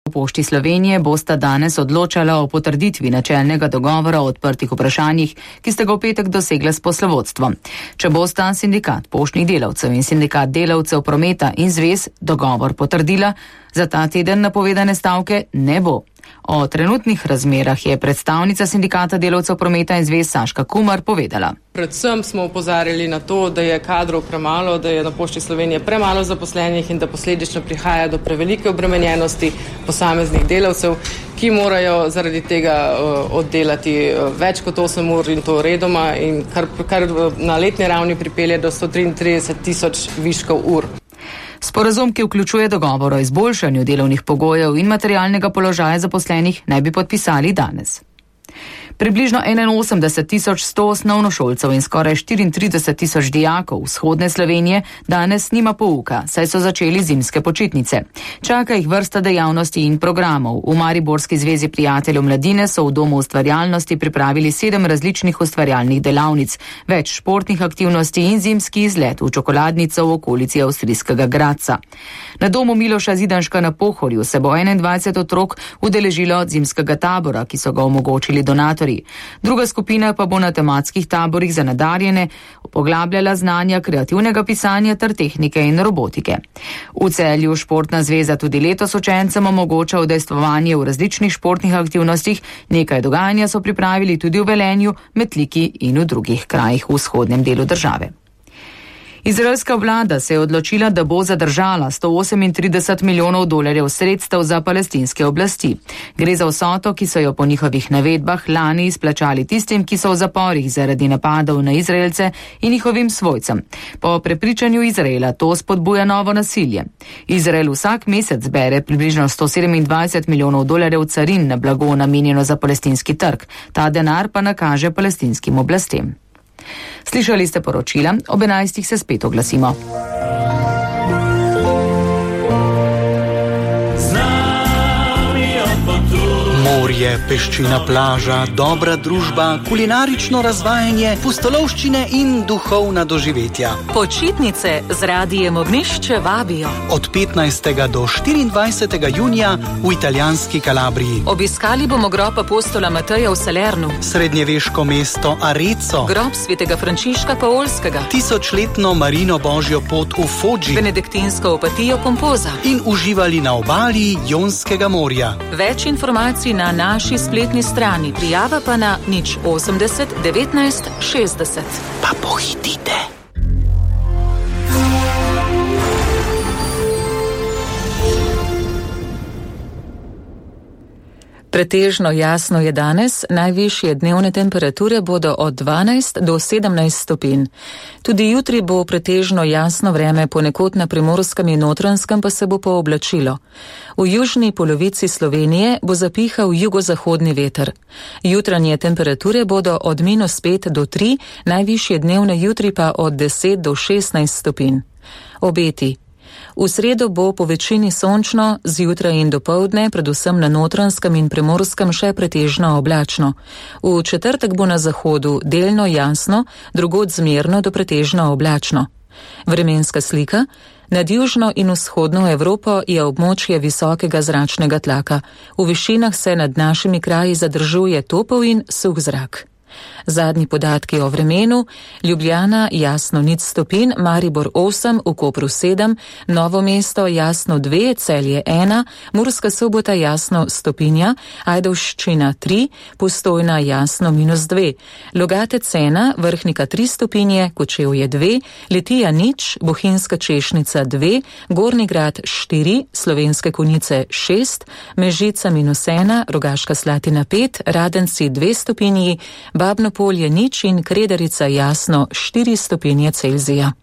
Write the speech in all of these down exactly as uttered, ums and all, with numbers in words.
V Pošti Slovenije bosta danes odločala o potrditvi načelnega dogovora o odprtih vprašanjih, ki sta ga v petek dosegla s poslovodstvom. Če bosta sindikat poštnih delavcev in sindikat delavcev prometa in zvez dogovor potrdila, za ta teden napovedane stavke ne bo. O trenutnih razmerah je predstavnica sindikata delavcev prometa in zvez Saška Kumar povedala. Predvsem smo opozarjali na to, da je kadrov premalo, da je na Pošti Slovenije premalo zaposlenih in da posledično prihaja do prevelike obremenjenosti posameznih delavcev, ki morajo zaradi tega uh, oddelati uh, več kot osem ur in to redoma in kar, kar na letni ravni pripelje do sto triintrideset tisoč viškov ur. Sporazum, ki vključuje dogovor o izboljšanju delovnih pogojev in materialnega položaja zaposlenih, naj bi podpisali danes. Približno enainosemdeset tisoč sto osnovnošolcev in skoraj štiriintrideset tisoč dijakov vzhodne Slovenije danes nima pouka, saj so začeli zimske počitnice. Čaka jih vrsta dejavnosti in programov. V Mariborski zvezi prijateljev mladine so v Domu ustvarjalnosti pripravili sedem različnih ustvarjalnih delavnic, več športnih aktivnosti in zimski izlet v čokoladnico v okolici avstrijskega Gradca. Na Domu Miloša Zidanška na Pohorju se bo enaindvajset otrok udeležilo zimskega tabora, ki so ga omogočili donatorji. Druga skupina pa bo na tematskih taborih za nadarjene poglabljala znanja kreativnega pisanja ter tehnike in robotike. V Celju Športna zveza tudi letos učencem omogoča udejstvovanje v različnih športnih aktivnostih, nekaj dogajanja so pripravili tudi v Velenju, Metliki in v drugih krajih v vzhodnem delu države. Izraelska vlada se je odločila, da bo zadržala sto osemintrideset milijonov dolarjev sredstev za palestinske oblasti. Gre za vsoto, ki so jo po njihovih navedbah lani izplačali tistim, ki so v zaporih zaradi napadov na Izraelce in njihovim svojcem. Po prepričanju Izraela to spodbuja novo nasilje. Izrael vsak mesec bere približno sto sedemindvajset milijonov dolarjev carin na blago namenjeno za palestinski trg. Ta denar pa nakaže palestinskim oblastem. Slišali ste poročila, ob enajstih se spet oglasimo. Morje, peščina plaža, dobra družba, kulinarično razvajanje, pustolovščine in duhovna doživetja. Počitnice z radijem Ognjišče vabijo. Od petnajstega do štiriindvajsetega junija v italijanski Kalabriji. Obiskali bomo grob apostola Mateja v Salernu, srednjeveško mesto Arezzo, grob svetega Frančiška Paolskega, tisočletno Marino Božjo pot v Foggi, benediktinsko opatijo Pompoza in uživali na obali Jonskega morja. Več informacij na naši spletni strani, prijava pa na nič osemdeset devetnajst šestdeset. Pa pohitite. Pretežno jasno je danes, najvišje dnevne temperature bodo od dvanajst do sedemnajst stopinj. Tudi jutri bo pretežno jasno vreme, ponekod na Primorskem in Notranjskem pa se bo pooblačilo. V južni polovici Slovenije bo zapihal jugozahodni veter. Jutranje temperature bodo od minus pet do tri, najvišje dnevne jutri pa od deset do šestnajst stopinj. Obeti. V sredo bo po večini sončno, zjutraj in dopoldne, predvsem na Notranjskem in Primorskem še pretežno oblačno. V četrtek bo na zahodu delno jasno, drugod zmerno do pretežno oblačno. Vremenska slika. Nad južno in vzhodno Evropo je območje visokega zračnega tlaka. V višinah se nad našimi kraji zadržuje topel in suh zrak. Zadnji podatki o vremenu: Ljubljana jasno nič stopinj, Maribor osem, v Kopru sedem, Novo mesto jasno dve, Celje ena, Murska Sobota jasno stopinja, Ajdovščina tri, Postojna jasno minus dve, Logatec ena, Vrhnika tri stopinje, Kočevje dve, Litija nič, Bohinjska Češnica dve, Gornji Grad štiri, Slovenske Konjice šest, Mežica minus ena, Rogaška Slatina pet, Radenci dve stopinji, Babno Polje nič in Kredarica jasno štiri stopinje Celzija.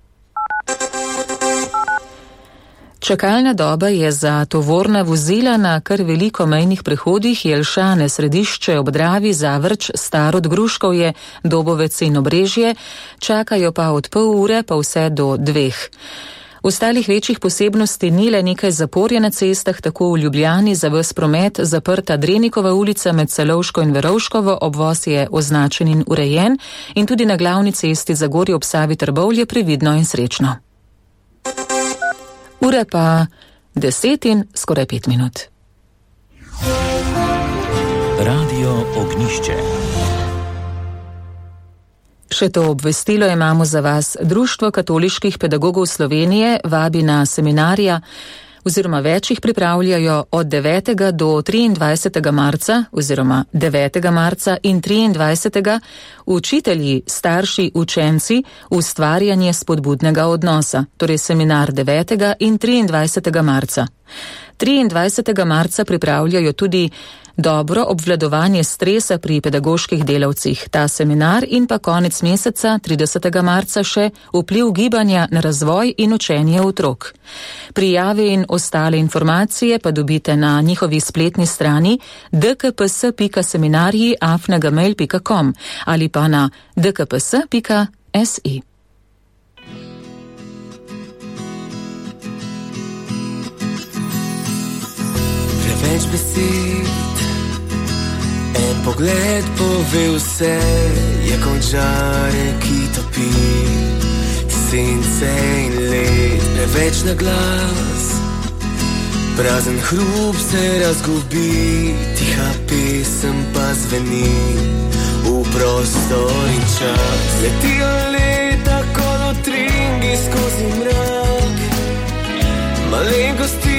Čakalna doba je za tovorna vozila na kar veliko mejnih prehodih Jelšane, Središče ob Dravi, Zavrč, Starod, Gruškovje, Dobovec in Obrežje, čakajo pa od pol ure pa vse do dveh. Ostalih večjih posebnosti ni, le nekaj zaporja na cestah, tako v Ljubljani za ves promet zaprta Drenikova ulica med Celovško in Verovškovo, obvoz je označen in urejen, in tudi na glavni cesti Zagorje ob Savi Trbovlje previdno in srečno. Ure pa deset in skoraj pet minut. Radio Ognišče. Še to obvestilo imamo za vas. Društvo katoliških pedagogov Slovenije vabi na seminarja oziroma več jih pripravljajo od devetega do triindvajsetega marca oziroma devetega marca in triindvajsetega učitelji, starši, učenci, ustvarjanje spodbudnega odnosa, torej seminar devetega in triindvajsetega marca. triindvajsetega marca pripravljajo tudi dobro obvladovanje stresa pri pedagoških delavcih. Ta seminar in pa konec meseca, tridesetega marca, še vpliv gibanja na razvoj in učenje otrok. Prijave in ostale informacije pa dobite na njihovi spletni strani d k p s pika seminarji afna gmail pika com ali pa na d k p s pika s i. Preveč besed, en pogled pove vse, je končare, ki topi sence in led. Preveč na glas, prazen hrup se razgubi, tiha pesem pa zveni v prostor in čas. Letijo leta kot utrinki skozi mrak, malenkosti